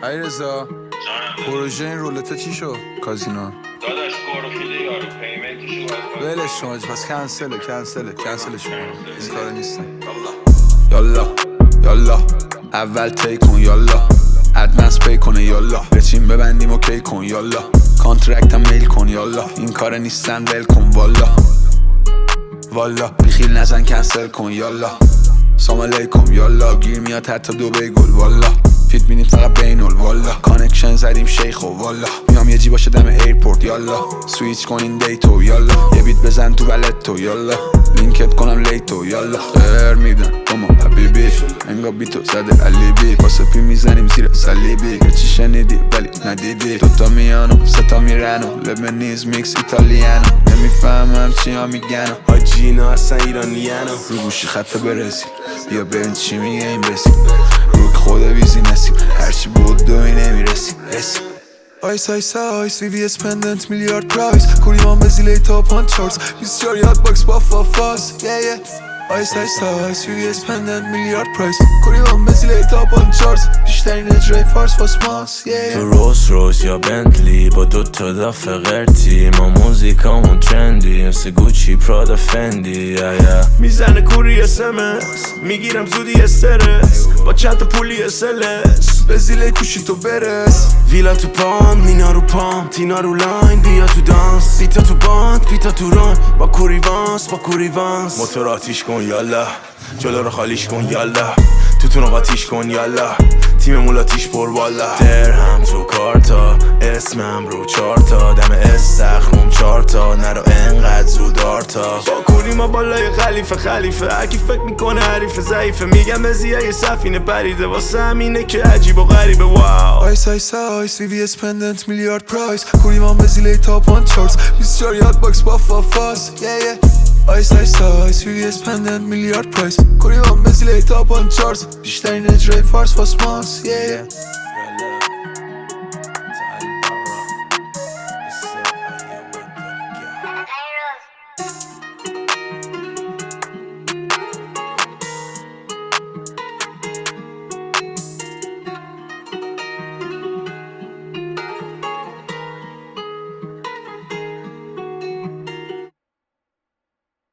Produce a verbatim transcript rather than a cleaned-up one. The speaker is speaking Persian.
علیرضا پروژه این رولتا چی شد؟ کازینو داداش گروفیده یارو پیمنتشو باید ولش شما پس کنسله کنسله کنسلش کن این کارا نیستم. یالا یالا اول تی کن یالا ادوانس پی کنه یالا بچین ببندیم اوکی کن یالا کانترکت هم میل کن یالا این کار نیستن ول کن والا والا بیخیل نزن کنسل کن یالا سلام علیکم یالا گیر میاد حتی دو بیگل والا فیت بینید فقط بینول والا کانکشن زدیم شیخ و والا میام یه جی باشه دم ایرپورت یالا سویچ کنین دیتو یالا یه بیت بزن تو بلتو یالا لینکت کنم لیتو یالا خیر میدن اما حبیبی انگا بیتو زده علیبی واسه پی میزنیم زیر سلیبی چی شنیدی ولی ندیدی دوتا میانو ستا میرنو لبنیز میکس ایتالیانو نمیفهمم چی ها میگنو حاجی اینا اصلا ایرانیانو رو گوشی خط برسی بیا ببین چی میگه این بسی روک خود ویزی نسیم هرچی بود دوی نمیرسیم رسیم آیس آیس آیس وی وی اس پندنت میلیارد پرایس کوریمان بزیلی تا پان چارتس بیسیار یاد باکس با فافاس yeah yeah آیس آیس آیس وی وی اس پندنت میلیارد پرایس کوریمان بزیلی تا پان چارتس بیشترین اجرای فارس واس ماس yeah yeah تو روز روز یا بنتلی با دو تا دفعه قرتی ما موزیکامون ترندی مثل گوچی پرادا فندی میزنه کوری اس ام اس میگیرم زودی استرس با چند تا پولی اسلس بزیلی کوشی تو برس ویلا تو پام نینا رو پام تینا رو لاین بیا تو دانس بیتا تو باند بیتا تو ران با کوری وانس با کوری وانس موتور آتیش کن یالا جلو رو خالیش کن یالا توتون رو قاتیش کن یالا تیم مولاتیش پر والا درهم تو کارتا اسمم رو چارتا دم استخرم چارتا نرو انقدر زود آرتا با کوری ما بالای خلیفه خلیفه هرکی فکر میکنه حریف ضعیفه میگم ازیه یه سفینه پریده واسه همینه که عجیب و غریبه واو آیس آیس آیس وی وی اس پندنت میلیارد پرایس کوریمان بزیلی تا پان چارتس بیسیار یاد باکس با فافاس yeah yeah آیس آیس آیس وی وی اس پندنت میلیارد پرایس کوریمان بزیلی تا پان چارتس بیشترین اجرای فارس واس ماس yeah yeah